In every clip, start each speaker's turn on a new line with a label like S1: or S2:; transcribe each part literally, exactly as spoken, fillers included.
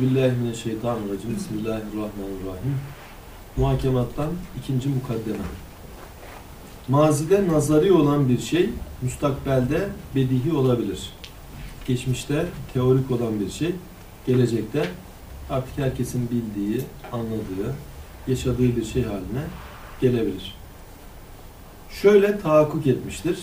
S1: Euzubillahimineşşeytanirracim. Bismillahirrahmanirrahim. Muhakemattan ikinci mukaddeme. Mazide nazari olan bir şey, müstakbelde bedihi olabilir. Geçmişte teorik olan bir şey, gelecekte artık herkesin bildiği, anladığı, yaşadığı bir şey haline gelebilir. Şöyle tahakkuk etmiştir.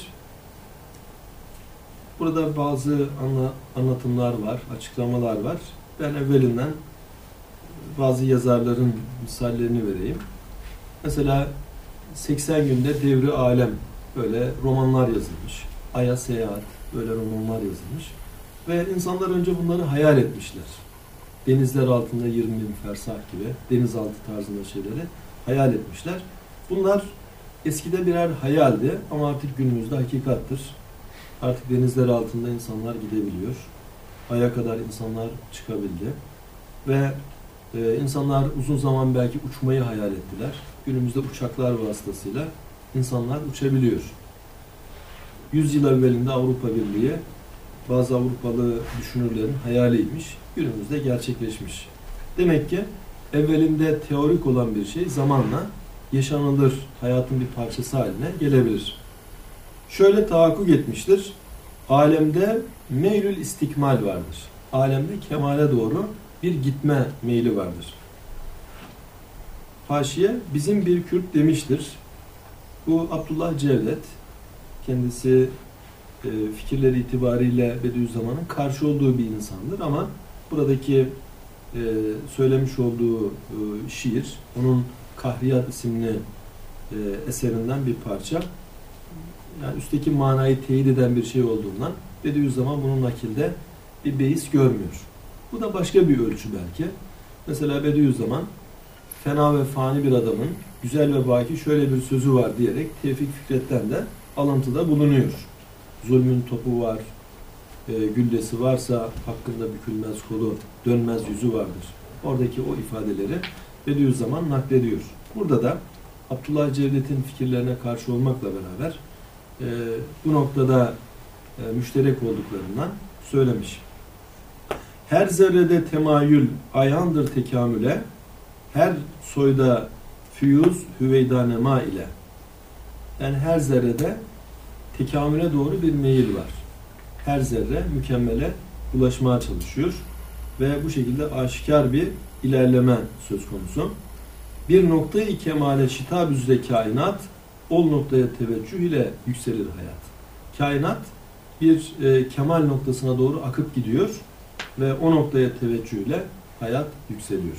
S1: Burada bazı anla, anlatımlar var, açıklamalar var. Ben evvelinden bazı yazarların misallerini vereyim. Mesela seksen günde devri alem böyle romanlar yazılmış. Ay'a seyahat böyle romanlar yazılmış. Ve insanlar önce bunları hayal etmişler. Denizler altında yirmi bin fersah gibi denizaltı tarzında şeyleri hayal etmişler. Bunlar eskide birer hayaldi ama artık günümüzde hakikattır. Artık denizler altında insanlar gidebiliyor. Ay'a kadar insanlar çıkabildi. Ve e, insanlar uzun zaman belki uçmayı hayal ettiler. Günümüzde uçaklar vasıtasıyla insanlar uçabiliyor. Yüz yıl evvelinde Avrupa Birliği bazı Avrupalı düşünürlerin hayaliymiş. Günümüzde gerçekleşmiş. Demek ki evvelinde teorik olan bir şey zamanla yaşanılır, hayatın bir parçası haline gelebilir. Şöyle tahakkuk etmiştir. Alemde meylül istikmal vardır. Alemde kemale doğru bir gitme meyli vardır. Haşiye bizim bir Kürt demiştir. Bu Abdullah Cevdet. Kendisi e, fikirleri itibariyle Bediüzzaman'ın karşı olduğu bir insandır ama buradaki e, söylemiş olduğu e, şiir, onun Kahriyat isimli e, eserinden bir parça. Yani üstteki manayı teyit eden bir şey olduğundan Bediüzzaman bunun nakilde bir beis görmüyor. Bu da başka bir ölçü belki. Mesela Bediüzzaman fena ve fani bir adamın güzel ve baki şöyle bir sözü var diyerek Tevfik Fikret'ten de alıntıda bulunuyor. Zulmün topu var, e, güllesi varsa hakkında bükülmez kolu, dönmez yüzü vardır. Oradaki o ifadeleri Bediüzzaman naklediyor. Burada da Abdullah Cevdet'in fikirlerine karşı olmakla beraber e, bu noktada e, müşterek olduklarından söylemiş. Her zerrede temayül ayandır tekamüle, her soyda füyuz hüveydanema ile. Yani her zerrede tekamüle doğru bir meyil var. Her zerre mükemmele ulaşmaya çalışıyor ve bu şekilde aşikar bir ilerleme söz konusu. Bir noktayı kemale şitab üzere kainat, ol noktaya teveccüh ile yükselir hayat. Kainat bir e, kemal noktasına doğru akıp gidiyor ve o noktaya teveccüh ile hayat yükseliyor.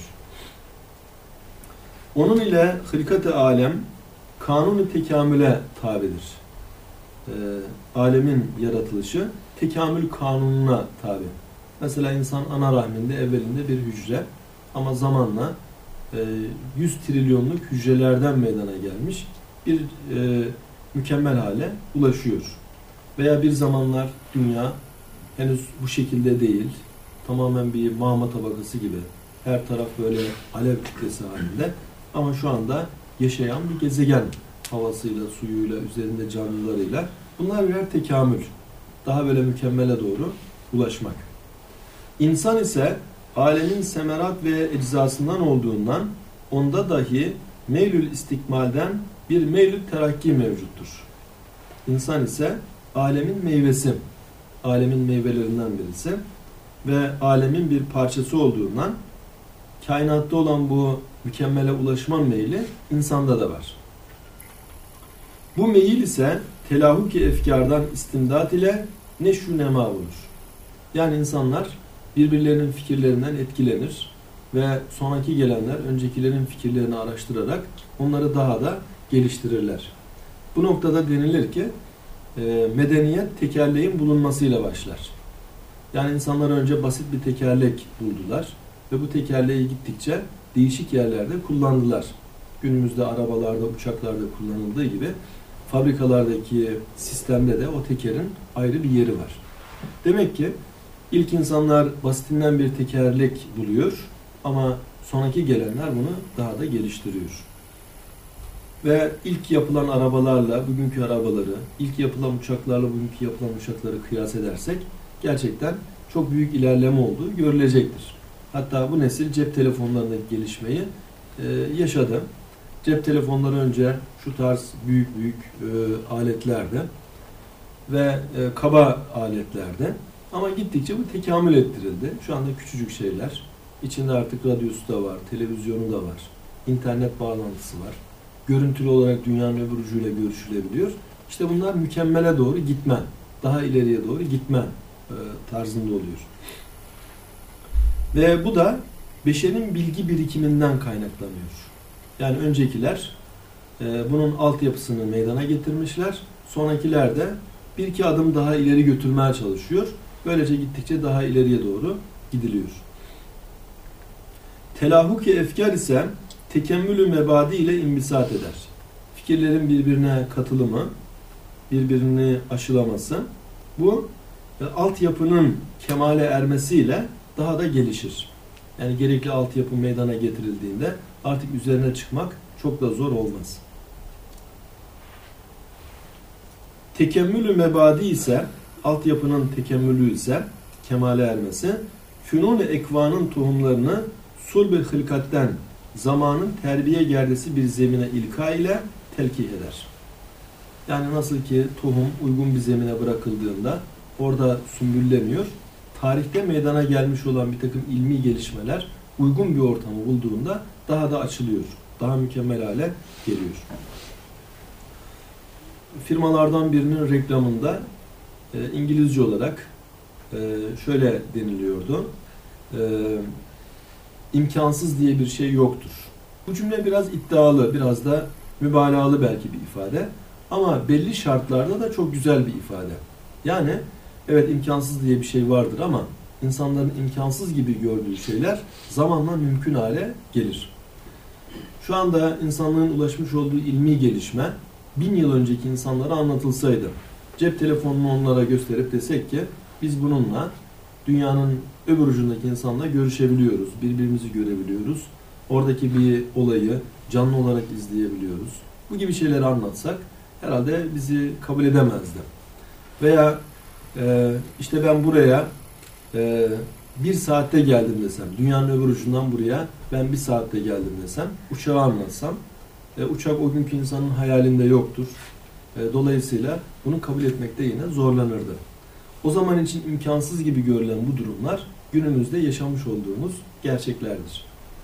S1: Onun ile hılkat-ı alem kanun-u tekamüle tabidir. E, alemin yaratılışı tekamül kanununa tabi. Mesela insan ana rahminde evvelinde bir hücre ama zamanla e, yüz trilyonluk hücrelerden meydana gelmiş bir e, mükemmel hale ulaşıyor. Veya bir zamanlar dünya henüz bu şekilde değil, tamamen bir mağma tabakası gibi her taraf böyle alev kütlesi halinde ama şu anda yaşayan bir gezegen havasıyla, suyuyla, üzerinde canlılarıyla. Bunlar birer tekamül. Daha böyle mükemmele doğru ulaşmak. İnsan ise alemin semerat ve eczasından olduğundan onda dahi meylül istikmalden bir meylül terakki mevcuttur. İnsan ise alemin meyvesi, alemin meyvelerinden birisi ve alemin bir parçası olduğundan kainatta olan bu mükemmele ulaşma meyli insanda da var. Bu meyil ise telahuk-i efkardan istimdat ile neşru nema olur. Yani insanlar birbirlerinin fikirlerinden etkilenir ve sonraki gelenler öncekilerin fikirlerini araştırarak onları daha da geliştirirler. Bu noktada denilir ki e, medeniyet tekerleğin bulunmasıyla başlar. Yani insanlar önce basit bir tekerlek buldular ve bu tekerleği gittikçe değişik yerlerde kullandılar. Günümüzde arabalarda, uçaklarda kullanıldığı gibi fabrikalardaki sistemde de o tekerin ayrı bir yeri var. Demek ki ilk insanlar basitinden bir tekerlek buluyor ama sonraki gelenler bunu daha da geliştiriyor. Ve ilk yapılan arabalarla bugünkü arabaları, ilk yapılan uçaklarla bugünkü yapılan uçakları kıyas edersek gerçekten çok büyük ilerleme olduğu görülecektir. Hatta bu nesil cep telefonlarındaki gelişmeyi e, yaşadı. Cep telefonları önce şu tarz büyük büyük e, aletlerde ve e, kaba aletlerde, ama gittikçe bu tekamül ettirildi. Şu anda küçücük şeyler. İçinde artık radyosu da var, televizyonu da var, internet bağlantısı var. Görüntülü olarak dünyanın öbür ucuyla görüşülebiliyor. İşte bunlar mükemmele doğru gitme, daha ileriye doğru gitme e, tarzında oluyor. Ve bu da beşerin bilgi birikiminden kaynaklanıyor. Yani öncekiler e, bunun altyapısını meydana getirmişler. Sonrakiler de bir iki adım daha ileri götürmeye çalışıyor. Böylece gittikçe daha ileriye doğru gidiliyor. Telahuk-i efkar ise tekemmülü mebadi ile imbisat eder. Fikirlerin birbirine katılımı, birbirini aşılaması, bu e, altyapının kemale ermesiyle daha da gelişir. Yani gerekli altyapı meydana getirildiğinde artık üzerine çıkmak çok da zor olmaz. Tekemmülü mebadi ise, altyapının tekemmülü ise, kemale ermesi, fünun-i ekvanın tohumlarını sulb-i hılkatten, zamanın terbiye gerdesi bir zemine ilka ile telkih eder. Yani nasıl ki tohum uygun bir zemine bırakıldığında orada sümbülleniyor, tarihte meydana gelmiş olan bir takım ilmi gelişmeler uygun bir ortamı bulduğunda daha da açılıyor, daha mükemmel hale geliyor. Firmalardan birinin reklamında e, İngilizce olarak e, şöyle deniliyordu: e, imkansız diye bir şey yoktur. Bu cümle biraz iddialı, biraz da mübalağalı belki bir ifade, ama belli şartlarda da çok güzel bir ifade. Yani evet, imkansız diye bir şey vardır ama insanların imkansız gibi gördüğü şeyler zamanla mümkün hale gelir. Şu anda insanlığın ulaşmış olduğu ilmi gelişme bin yıl önceki insanlara anlatılsaydı, cep telefonunu onlara gösterip desek ki biz bununla dünyanın öbür ucundaki insanla görüşebiliyoruz, birbirimizi görebiliyoruz, oradaki bir olayı canlı olarak izleyebiliyoruz, bu gibi şeyleri anlatsak herhalde bizi kabul edemezdi. Veya e, işte ben buraya e, bir saatte geldim desem, dünyanın öbür ucundan buraya ben bir saatte geldim desem, uçağı anlatsam, e, uçak o günkü insanın hayalinde yoktur. E, dolayısıyla bunu kabul etmekte yine zorlanırdı. O zaman için imkansız gibi görülen bu durumlar günümüzde yaşamış olduğumuz gerçeklerdir.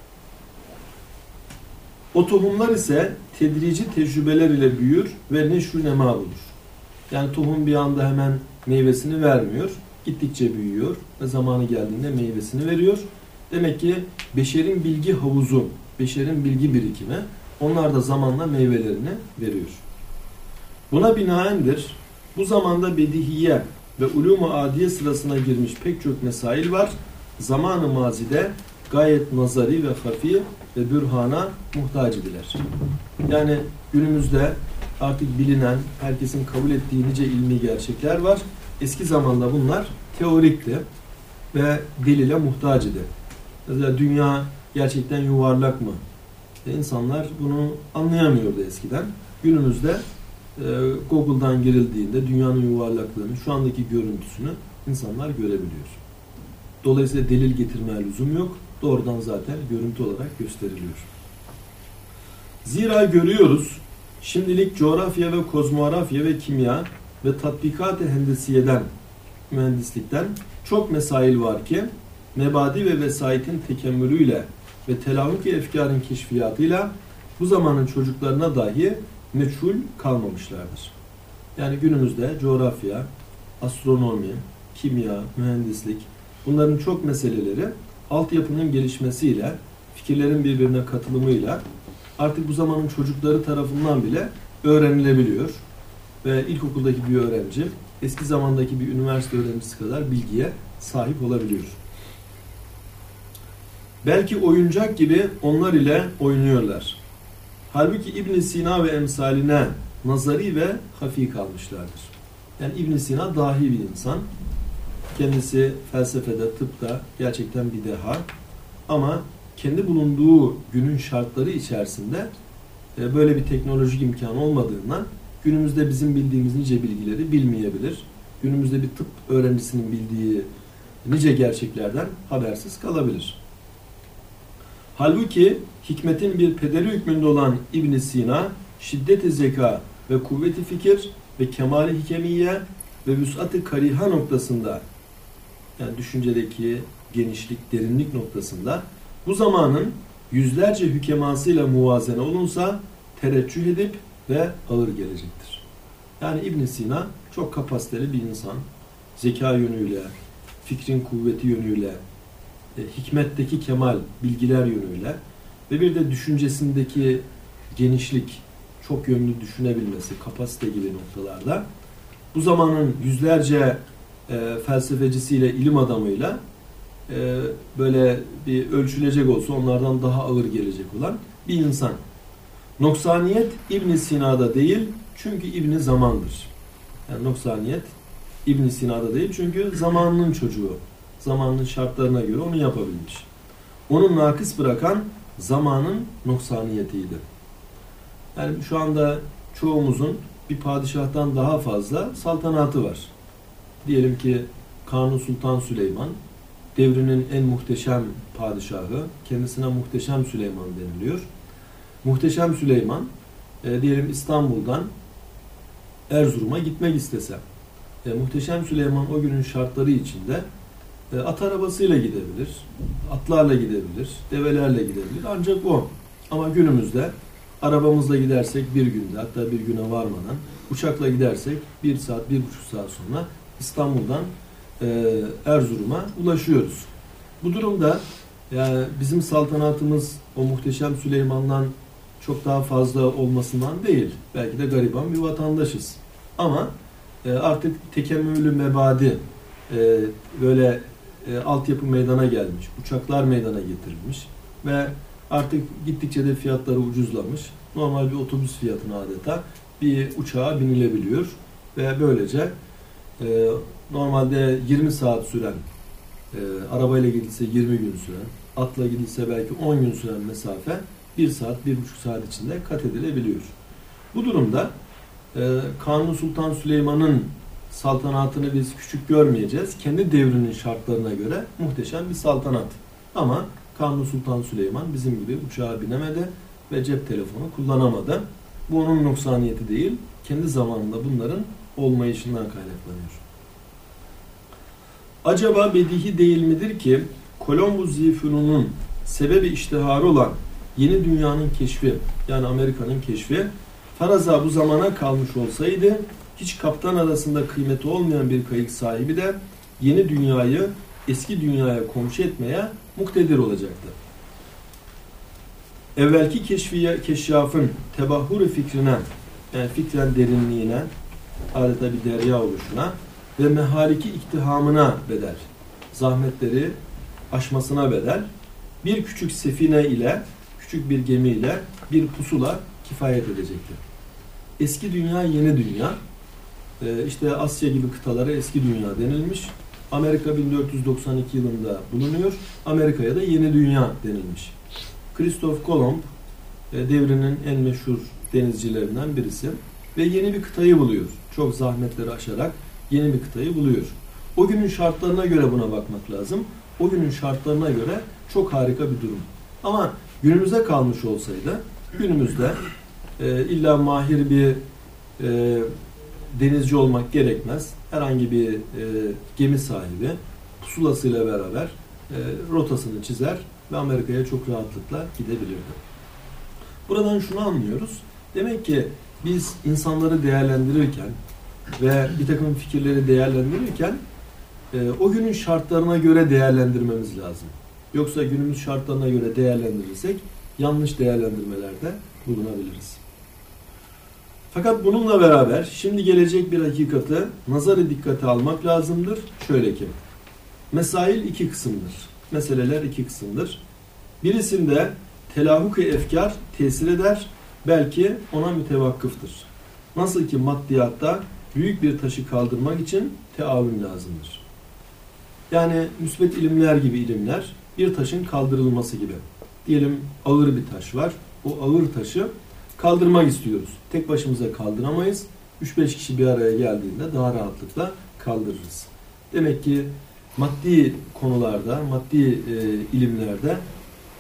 S1: O tohumlar ise tedrici tecrübeler ile büyür ve neşru nema bulur. Yani tohum bir anda hemen meyvesini vermiyor, gittikçe büyüyor ve zamanı geldiğinde meyvesini veriyor. Demek ki beşerin bilgi havuzu, beşerin bilgi birikimi, onlar da zamanla meyvelerini veriyor. Buna binaendir, bu zamanda bedihiye ve ulûm-u adiye sırasına girmiş pek çok mesail var. Zamanı mazide gayet nazari ve hafi ve bürhana muhtaç idiler. Yani günümüzde artık bilinen, herkesin kabul ettiği nice ilmi gerçekler var. Eski zamanda bunlar teorikti ve delile muhtaç idi. Mesela dünya gerçekten yuvarlak mı? E insanlar bunu anlayamıyordu eskiden. Günümüzde e, Google'dan girildiğinde dünyanın yuvarlaklığını, şu andaki görüntüsünü insanlar görebiliyor. Dolayısıyla delil getirmeye lüzum yok. Doğrudan zaten görüntü olarak gösteriliyor. Zira görüyoruz, şimdilik coğrafya ve kozmografya ve kimya ve tatbikat-ı hendesiyeden, mühendislikten çok mesail var ki, mebadi ve vesayetin tekemmülüyle ve telahuk-i efkarın keşfiyatıyla bu zamanın çocuklarına dahi meçhul kalmamışlardır. Yani günümüzde coğrafya, astronomi, kimya, mühendislik, bunların çok meseleleri altyapının gelişmesiyle, fikirlerin birbirine katılımıyla artık bu zamanın çocukları tarafından bile öğrenilebiliyor. Ve ilkokuldaki bir öğrenci eski zamandaki bir üniversite öğrencisi kadar bilgiye sahip olabiliyor. Belki oyuncak gibi onlar ile oynuyorlar. Halbuki İbn Sina ve emsaline nazari ve hafi kalmışlardır. Yani İbn Sina dahi bir insan. Kendisi felsefede, tıpta gerçekten bir deha. Ama kendi bulunduğu günün şartları içerisinde böyle bir teknolojik imkanı olmadığından günümüzde bizim bildiğimiz nice bilgileri bilmeyebilir. Günümüzde bir tıp öğrencisinin bildiği nice gerçeklerden habersiz kalabilir. Halbuki hikmetin bir pederi hükmünde olan İbn Sina, şiddet-i zeka ve kuvvet-i fikir ve kemal-i hikemiye ve vüs'at-ı kariha noktasında, yani düşüncedeki genişlik, derinlik noktasında bu zamanın yüzlerce hükemasıyla muvazene olunsa tereccüh edip ve ağır gelecektir. Yani İbn Sina çok kapasiteli bir insan. Zeka yönüyle, fikrin kuvveti yönüyle, e, hikmetteki kemal, bilgiler yönüyle ve bir de düşüncesindeki genişlik, çok yönlü düşünebilmesi, kapasite gibi noktalarda bu zamanın yüzlerce e, felsefecisiyle, ilim adamıyla e, böyle bir ölçülecek olsa onlardan daha ağır gelecek olan bir insan. Noksaniyet İbn Sina'da değil, çünkü İbn zamandır. Yani noksaniyet İbn Sina'da değil, çünkü zamanının çocuğu. Zamanının şartlarına göre onu yapabilmiş. Onu nakıs bırakan zamanın noksaniyetiydi. Yani şu anda çoğumuzun bir padişahtan daha fazla saltanatı var. Diyelim ki Kanuni Sultan Süleyman devrinin en muhteşem padişahı, kendisine Muhteşem Süleyman deniliyor. Muhteşem Süleyman e, diyelim İstanbul'dan Erzurum'a gitmek istese, e, Muhteşem Süleyman o günün şartları içinde e, at arabasıyla gidebilir, atlarla gidebilir, develerle gidebilir. Ancak o. Ama günümüzde arabamızla gidersek bir günde, hatta bir güne varmadan, uçakla gidersek bir saat, bir buçuk saat sonra İstanbul'dan e, Erzurum'a ulaşıyoruz. Bu durumda yani bizim saltanatımız o Muhteşem Süleyman'dan çok daha fazla olmasından değil. Belki de gariban bir vatandaşız. Ama e, artık tekemmülü mebadi e, böyle e, altyapı meydana gelmiş. Uçaklar meydana getirilmiş. Ve artık gittikçe de fiyatları ucuzlamış. Normal bir otobüs fiyatına adeta bir uçağa binilebiliyor. Ve böylece e, normalde yirmi saat süren, e, arabayla gidilse yirmi gün süren, atla gidilse belki on gün süren mesafe bir saat, bir buçuk saat içinde kat edilebiliyor. Bu durumda e, Kanuni Sultan Süleyman'ın saltanatını biz küçük görmeyeceğiz. Kendi devrinin şartlarına göre muhteşem bir saltanat. Ama Kanuni Sultan Süleyman bizim gibi uçağa binemedi ve cep telefonu kullanamadı. Bu onun noksaniyeti değil, kendi zamanında bunların olmayışından kaynaklanıyor. Acaba bedihi değil midir ki Kolombu Zifunun'un sebebi iştiharı olan yeni dünyanın keşfi, yani Amerika'nın keşfi, faraza bu zamana kalmış olsaydı hiç kaptan arasında kıymeti olmayan bir kayık sahibi de yeni dünyayı eski dünyaya komşu etmeye muktedir olacaktı. Evvelki keşfiye, keşyafın tebahhur fikrine, yani fikren derinliğine, adeta bir derya oluşuna ve mehaliki iktihamına bedel, zahmetleri aşmasına bedel, bir küçük sefine ile, küçük bir gemi ile bir pusula kifayet edecekti. Eski dünya, yeni dünya. Ee, işte Asya gibi kıtalara eski dünya denilmiş. Amerika bin dört yüz doksan iki yılında bulunuyor. Amerika'ya da yeni dünya denilmiş. Christoph Kolomb e, devrinin en meşhur denizcilerinden birisi ve yeni bir kıtayı buluyor. Çok zahmetleri aşarak yeni bir kıtayı buluyor. O günün şartlarına göre buna bakmak lazım. O günün şartlarına göre çok harika bir durum. Ama günümüze kalmış olsaydı, günümüzde e, illa mahir bir e, denizci olmak gerekmez. Herhangi bir e, gemi sahibi pusulasıyla beraber e, rotasını çizer ve Amerika'ya çok rahatlıkla gidebilirdi. Buradan şunu anlıyoruz. Demek ki biz insanları değerlendirirken ve bir takım fikirleri değerlendirirken e, o günün şartlarına göre değerlendirmemiz lazım. Yoksa günümüz şartlarına göre değerlendirirsek yanlış değerlendirmelerde bulunabiliriz. Fakat bununla beraber şimdi gelecek bir hakikati nazarı dikkate almak lazımdır. Şöyle ki, mesail iki kısımdır. Meseleler iki kısımdır. Birisinde telahuk-i efkar tesir eder, belki ona mütevakkıftır. Nasıl ki maddiyatta büyük bir taşı kaldırmak için teavün lazımdır. Yani müsbet ilimler gibi ilimler, bir taşın kaldırılması gibi. Diyelim ağır bir taş var. O ağır taşı kaldırmak istiyoruz. Tek başımıza kaldıramayız. üç beş kişi bir araya geldiğinde daha rahatlıkla kaldırırız. Demek ki maddi konularda, maddi e, ilimlerde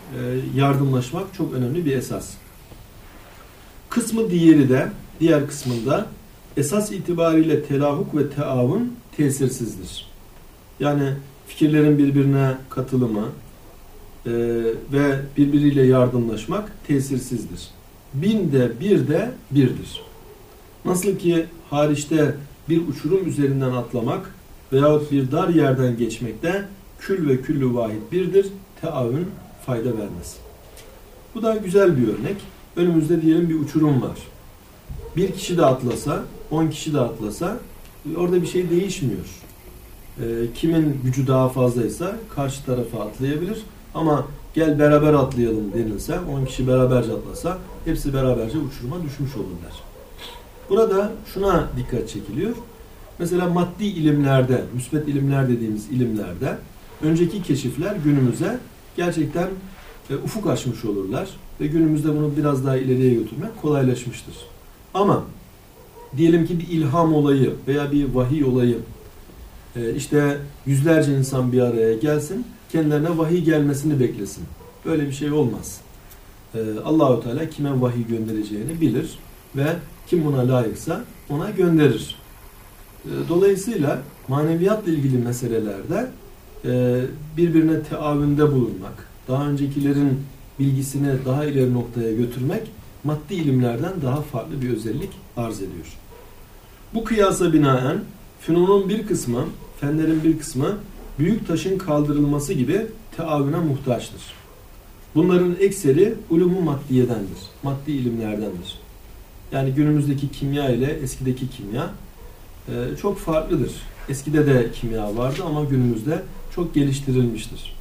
S1: yardımlaşmak çok önemli bir esas. Kısmı diğeri de, diğer kısmında esas itibariyle telahuk ve teavun tesirsizdir. Yani fikirlerin birbirine katılımı e, ve birbiriyle yardımlaşmak tesirsizdir. Binde bir de birdir. Nasıl ki hariçte bir uçurum üzerinden atlamak veyahut bir dar yerden geçmekte kül ve küllü vahid birdir, teavün fayda vermez. Bu da güzel bir örnek. Önümüzde diyelim bir uçurum var. Bir kişi de atlasa, on kişi de atlasa orada bir şey değişmiyor. E, kimin gücü daha fazlaysa karşı tarafa atlayabilir. Ama gel beraber atlayalım denilse, on kişi beraberce atlasa hepsi beraberce uçuruma düşmüş olurlar. Burada şuna dikkat çekiliyor. Mesela maddi ilimlerde, müsbet ilimler dediğimiz ilimlerde önceki keşifler günümüze gerçekten e, ufuk açmış olurlar ve günümüzde bunu biraz daha ileriye götürmek kolaylaşmıştır. Ama diyelim ki bir ilham olayı veya bir vahiy olayı, e, işte yüzlerce insan bir araya gelsin, kendilerine vahiy gelmesini beklesin. Böyle bir şey olmaz. E, Allah-u Teala kime vahiy göndereceğini bilir ve kim buna layıksa ona gönderir. E, dolayısıyla maneviyatla ilgili meselelerde e, birbirine teavünde bulunmak, daha öncekilerin bilgisini daha ileri noktaya götürmek maddi ilimlerden daha farklı bir özellik arz ediyor. Bu kıyasa binaen fünunun bir kısmı, fenlerin bir kısmı büyük taşın kaldırılması gibi teavüne muhtaçtır. Bunların ekseri ulûm-u maddiyedendir, maddi ilimlerdendir. Yani günümüzdeki kimya ile eskideki kimya e, çok farklıdır. Eskide de kimya vardı ama günümüzde çok geliştirilmiştir.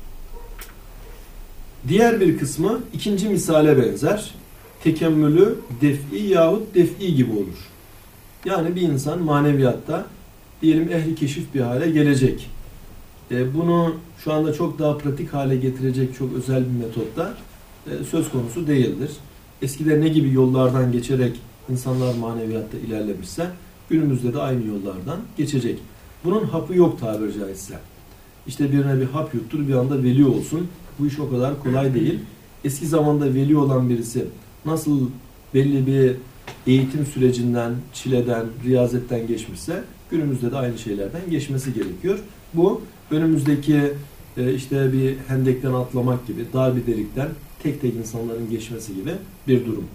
S1: Diğer bir kısmı ikinci misale benzer. Tekemmülü def'i yahut def'i gibi olur. Yani bir insan maneviyatta diyelim ehli keşif bir hale gelecek. E, bunu şu anda çok daha pratik hale getirecek çok özel bir metotta e, söz konusu değildir. Eskide ne gibi yollardan geçerek insanlar maneviyatta ilerlemişse günümüzde de aynı yollardan geçecek. Bunun hapı yok tabiri caizse. İşte birine bir hap yuttur bir anda veli olsun. Bu iş o kadar kolay değil. Eski zamanda veli olan birisi nasıl belli bir eğitim sürecinden, çileden, riyazetten geçmişse günümüzde de aynı şeylerden geçmesi gerekiyor. Bu önümüzdeki e, işte bir hendekten atlamak gibi, dar bir delikten tek tek insanların geçmesi gibi bir durum.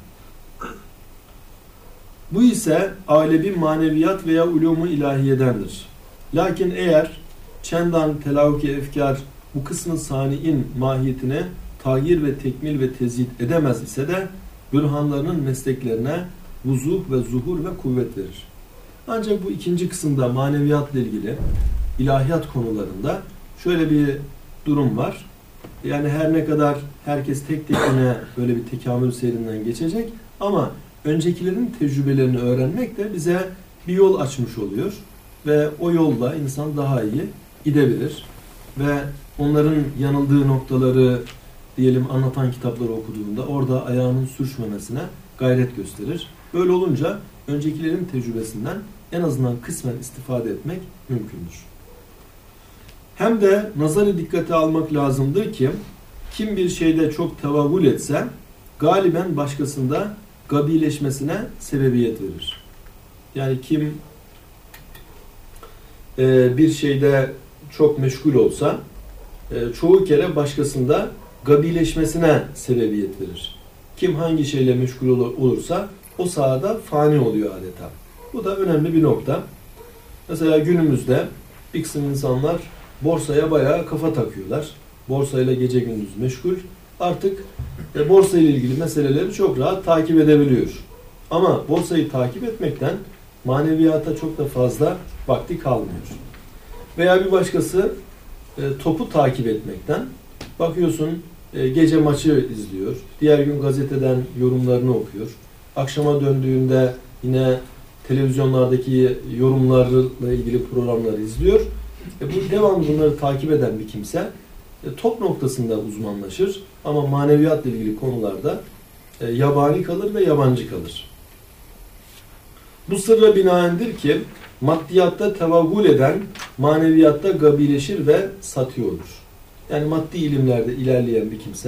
S1: Bu ise alebi maneviyat veya ulûm-u ilahiyedendir. Lakin eğer çendan telâvuk-i efkar bu kısmı sani'in mahiyetine tağyir ve tekmil ve tezid edemez ise de bürhanlarının mesleklerine vuzuh ve zuhur ve kuvvet verir. Ancak bu ikinci kısımda maneviyatla ilgili ilahiyat konularında şöyle bir durum var. Yani her ne kadar herkes tek tekine böyle bir tekamül seyrinden geçecek ama öncekilerin tecrübelerini öğrenmek de bize bir yol açmış oluyor ve o yolla insan daha iyi gidebilir ve onların yanıldığı noktaları diyelim anlatan kitapları okuduğunda orada ayağının sürçmemesine gayret gösterir. Böyle olunca öncekilerin tecrübesinden en azından kısmen istifade etmek mümkündür. Hem de nazarı dikkate almak lazımdır ki kim bir şeyde çok tevavül etse galiben başkasında gabileşmesine sebebiyet verir. Yani kim e, bir şeyde çok meşgul olsa e, çoğu kere başkasında gabileşmesine sebebiyet verir. Kim hangi şeyle meşgul olur, olursa o sahada fani oluyor adeta. Bu da önemli bir nokta. Mesela günümüzde bir kısım insanlar borsaya bayağı kafa takıyorlar. Borsayla gece gündüz meşgul. Artık e, borsa ile ilgili meseleleri çok rahat takip edebiliyor. Ama borsayı takip etmekten maneviyata çok da fazla vakti kalmıyor. Veya bir başkası e, topu takip etmekten bakıyorsun e, gece maçı izliyor. Diğer gün gazeteden yorumlarını okuyor. Akşama döndüğünde yine televizyonlardaki yorumlarla ilgili programları izliyor. E, bu devamlı bunları takip eden bir kimse e, top noktasında uzmanlaşır ama maneviyatla ilgili konularda e, yabani kalır ve yabancı kalır. Bu sırra binaendir ki maddiyatta tevavvül eden maneviyatta gabileşir ve satı olur. Yani maddi ilimlerde ilerleyen bir kimse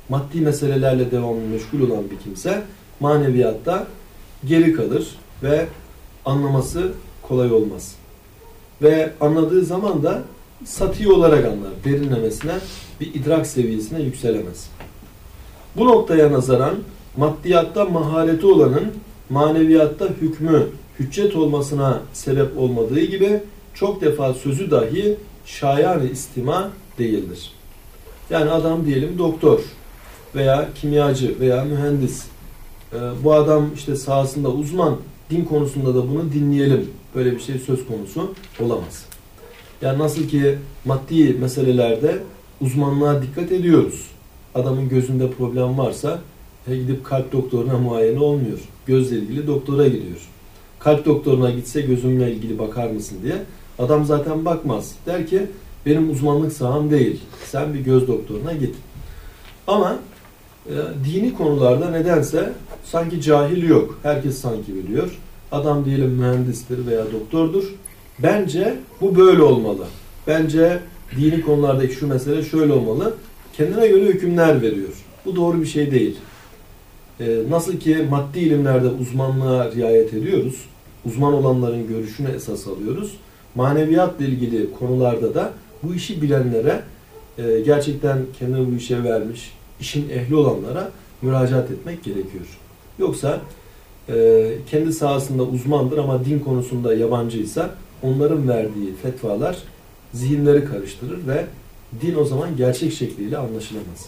S1: maddi meselelerle devamlı meşgul olan bir kimse maneviyatta geri kalır ve anlaması kolay olmaz. Ve anladığı zaman da sati olarak anlar. Derinlemesine bir idrak seviyesine yükselemez. Bu noktaya nazaran maddiyatta mahareti olanın maneviyatta hükmü hüccet olmasına sebep olmadığı gibi çok defa sözü dahi şayan-ı istima değildir. Yani adam diyelim doktor veya kimyacı veya mühendis. Ee, bu adam işte sahasında uzman, din konusunda da bunu dinleyelim. Böyle bir şey söz konusu olamaz. Yani nasıl ki maddi meselelerde uzmanlığa dikkat ediyoruz. Adamın gözünde problem varsa e, gidip kalp doktoruna muayene olmuyor. Gözle ilgili doktora gidiyor. Kalp doktoruna gitse gözümle ilgili bakar mısın diye. Adam zaten bakmaz. Der ki benim uzmanlık saham değil. Sen bir göz doktoruna git. Ama e, dini konularda nedense sanki cahil yok. Herkes sanki biliyor. Adam diyelim mühendistir veya doktordur. Bence bu böyle olmalı. Bence dini konulardaki şu mesele şöyle olmalı. Kendine göre hükümler veriyor. Bu doğru bir şey değil. Ee, nasıl ki maddi ilimlerde uzmanlığa riayet ediyoruz, uzman olanların görüşünü esas alıyoruz, maneviyatla ilgili konularda da bu işi bilenlere, e, gerçekten kendini bu işe vermiş, işin ehli olanlara müracaat etmek gerekiyor. Yoksa e, kendi sahasında uzmandır ama din konusunda yabancıysa onların verdiği fetvalar zihinleri karıştırır ve din o zaman gerçek şekliyle anlaşılamaz.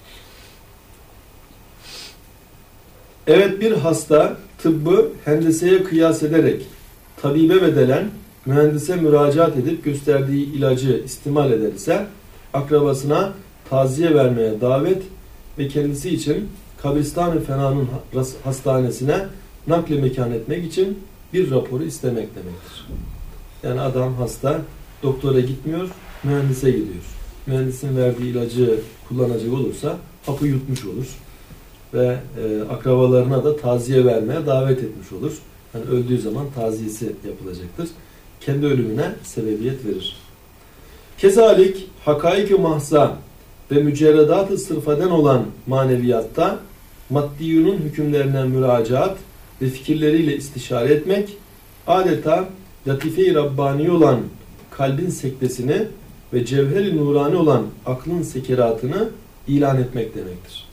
S1: Evet, bir hasta tıbbı hendeseye kıyas ederek tabibe bedelen mühendise müracaat edip gösterdiği ilacı istimal eder ise akrabasına taziye vermeye davet ve kendisi için kabristan-ı fenanın hastanesine nakle mekan etmek için bir raporu istemek demektir. Yani adam hasta, doktora gitmiyor, mühendise gidiyor. Mühendisin verdiği ilacı kullanacak olursa hapı yutmuş olur ve e, akrabalarına da taziye vermeye davet etmiş olur. Yani öldüğü zaman taziyesi yapılacaktır. Kendi ölümüne sebebiyet verir. Kezalik hakaik-i mahza ve mücerredat-ı sırfaden olan maneviyatta maddiyunun hükümlerine müracaat ve fikirleriyle istişare etmek adeta latife-i Rabbani olan kalbin sekdesini ve cevher-i nurani olan aklın sekeratını ilan etmek demektir.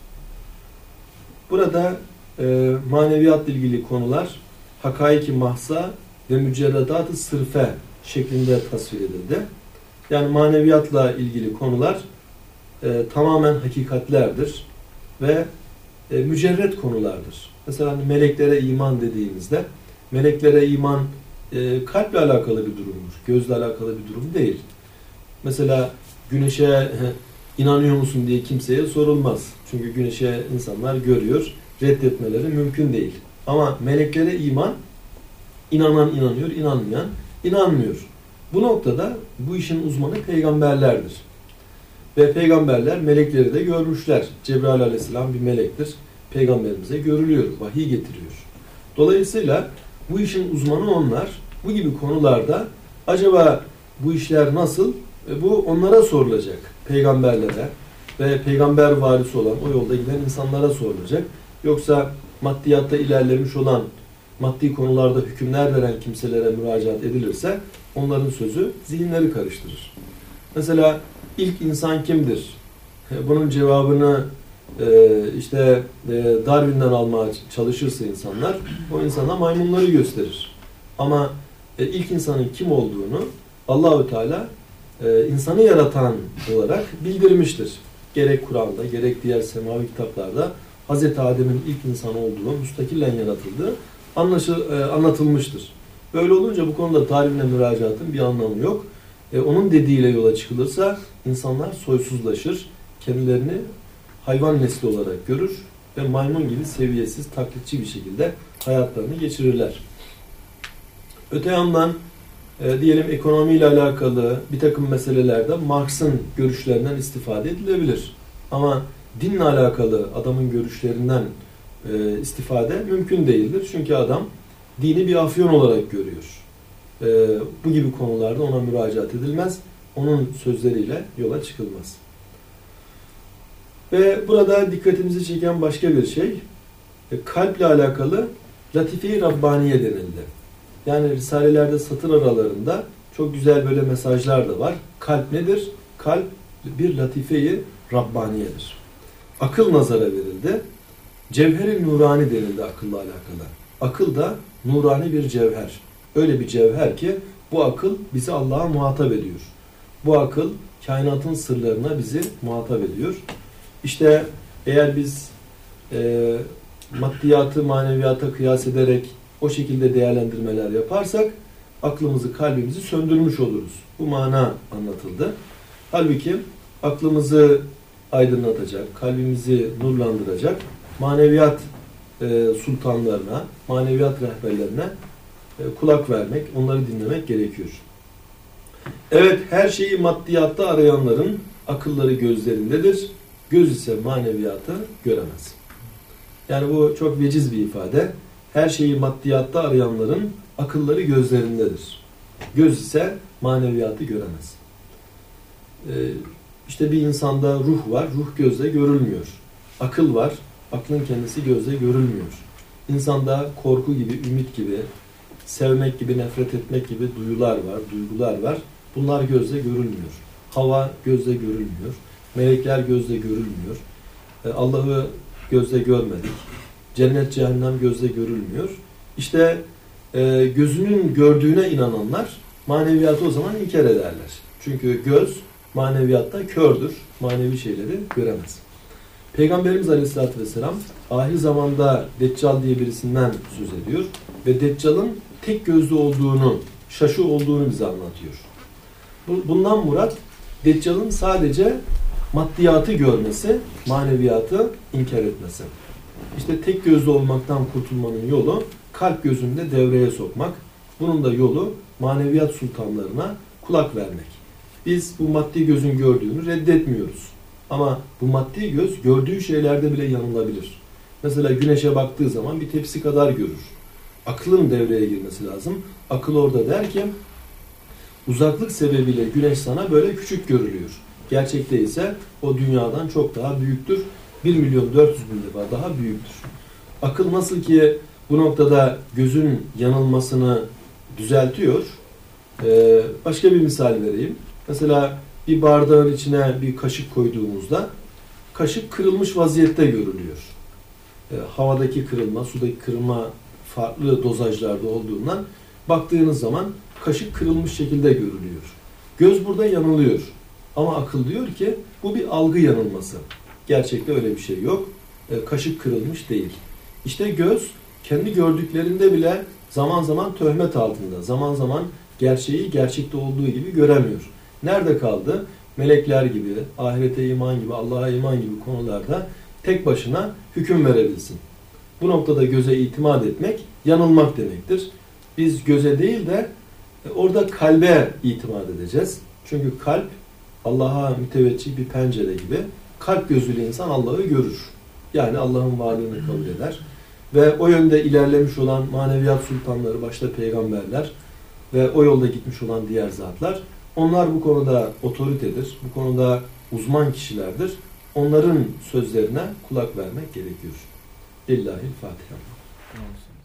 S1: Burada e, maneviyatla ilgili konular hakaik-i mahsa ve mücerredat-ı sırfe şeklinde tasvir edildi. Yani maneviyatla ilgili konular e, tamamen hakikatlerdir ve e, mücerret konulardır. Mesela hani meleklere iman dediğimizde meleklere iman e, kalple alakalı bir durumdur. Gözle alakalı bir durum değil. Mesela güneşe inanıyor musun diye kimseye sorulmaz. Çünkü güneşe insanlar görüyor. Reddetmeleri mümkün değil. Ama meleklere iman, inanan inanıyor, inanmayan inanmıyor. Bu noktada bu işin uzmanı peygamberlerdir. Ve peygamberler melekleri de görmüşler. Cebrail aleyhisselam bir melektir. Peygamberimize görülüyor, vahiy getiriyor. Dolayısıyla bu işin uzmanı onlar. Bu gibi konularda acaba bu işler nasıl? E bu onlara sorulacak. Peygamberlere ve peygamber varisi olan o yolda giden insanlara sorulacak. Yoksa maddiyatta ilerlemiş olan, maddi konularda hükümler veren kimselere müracaat edilirse onların sözü zihinleri karıştırır. Mesela ilk insan kimdir? Bunun cevabını e, işte e, Darwin'den almaya çalışırsa insanlar, o insana maymunları gösterir. Ama e, ilk insanın kim olduğunu Allah-u Teala e, insanı yaratan olarak bildirmiştir. Gerek Kur'an'da, gerek diğer semavi kitaplarda Hazreti Adem'in ilk insan olduğu, müstakilen yaratıldığı anlaşıl, e, anlatılmıştır. Böyle olunca bu konuda Darwin'e müracaatın bir anlamı yok. E, onun dediğiyle yola çıkılırsa insanlar soysuzlaşır, kendilerini hayvan nesli olarak görür ve maymun gibi seviyesiz, taklitçi bir şekilde hayatlarını geçirirler. Öte yandan e, diyelim ekonomiyle alakalı bir takım meselelerde Marx'ın görüşlerinden istifade edilebilir. Ama dinle alakalı adamın görüşlerinden e, istifade mümkün değildir. Çünkü adam dini bir afyon olarak görüyor. E, bu gibi konularda ona müracaat edilmez. Onun sözleriyle yola çıkılmaz. Ve burada dikkatimizi çeken başka bir şey, e, kalple alakalı latife-i Rabbaniye denildi. Yani risalelerde satır aralarında çok güzel böyle mesajlar da var. Kalp nedir? Kalp bir latife-i Rabbaniyedir. Akıl nazara verildi. Cevher-i nurani denildi akılla alakalı. Akıl da nurani bir cevher. Öyle bir cevher ki bu akıl bizi Allah'a muhatap ediyor. Bu akıl kainatın sırlarına bizi muhatap ediyor. İşte eğer biz e, maddiyatı maneviyata kıyas ederek o şekilde değerlendirmeler yaparsak aklımızı, kalbimizi söndürmüş oluruz. Bu mana anlatıldı. Halbuki aklımızı aydınlatacak, kalbimizi nurlandıracak maneviyat e, sultanlarına, maneviyat rehberlerine e, kulak vermek, onları dinlemek gerekiyor. Evet, her şeyi maddiyatta arayanların akılları gözlerindedir. Göz ise maneviyatı göremez. Yani bu çok veciz bir ifade. Her şeyi maddiyatta arayanların akılları gözlerindedir. Göz ise maneviyatı göremez. Ee, işte bir insanda ruh var, ruh gözle görülmüyor. Akıl var, aklın kendisi gözle görülmüyor. İnsanda korku gibi, ümit gibi, sevmek gibi, nefret etmek gibi duyular var, duygular var. Bunlar gözle görülmüyor. Hava gözle görülmüyor. Melekler gözle görülmüyor. Ee, Allah'ı gözle görmedik. Cennet, cehennem gözle görülmüyor. İşte e, gözünün gördüğüne inananlar maneviyatı o zaman inkar ederler. Çünkü göz maneviyatta kördür. Manevi şeyleri göremez. Peygamberimiz Aleyhisselatü Vesselam ahir zamanda Deccal diye birisinden söz ediyor. Ve Deccal'ın tek gözlü olduğunu, şaşı olduğunu bize anlatıyor. Bundan murat Deccal'ın sadece maddiyatı görmesi, maneviyatı inkar etmesi. İşte tek gözlü olmaktan kurtulmanın yolu kalp gözünde devreye sokmak. Bunun da yolu maneviyat sultanlarına kulak vermek. Biz bu maddi gözün gördüğünü reddetmiyoruz. Ama bu maddi göz gördüğü şeylerde bile yanılabilir. Mesela güneşe baktığı zaman bir tepsi kadar görür. Aklın devreye girmesi lazım. Akıl orada der ki uzaklık sebebiyle güneş sana böyle küçük görülüyor. Gerçekte ise o dünyadan çok daha büyüktür. bir milyon dört yüz bin defa daha büyüktür. Akıl nasıl ki bu noktada gözün yanılmasını düzeltiyor. Ee, başka bir misal vereyim. Mesela bir bardağın içine bir kaşık koyduğumuzda kaşık kırılmış vaziyette görülüyor. Ee, havadaki kırılma, sudaki kırılma farklı dozajlarda olduğundan baktığınız zaman kaşık kırılmış şekilde görülüyor. Göz burada yanılıyor. Ama akıl diyor ki bu bir algı yanılması. Gerçekte öyle bir şey yok. E, kaşık kırılmış değil. İşte göz kendi gördüklerinde bile zaman zaman töhmet altında, zaman zaman gerçeği gerçekte olduğu gibi göremiyor. Nerede kaldı? Melekler gibi, ahirete iman gibi, Allah'a iman gibi konularda tek başına hüküm verebilsin. Bu noktada göze itimat etmek yanılmak demektir. Biz göze değil de orada kalbe itimat edeceğiz. Çünkü kalp Allah'a müteveccih bir pencere gibi. Kalp gözüyle insan Allah'ı görür. Yani Allah'ın varlığını kabul eder. Ve o yönde ilerlemiş olan maneviyat sultanları, başta peygamberler ve o yolda gitmiş olan diğer zatlar, onlar bu konuda otoritedir. Bu konuda uzman kişilerdir. Onların sözlerine kulak vermek gerekiyor. Lillahi'l-Fatiha.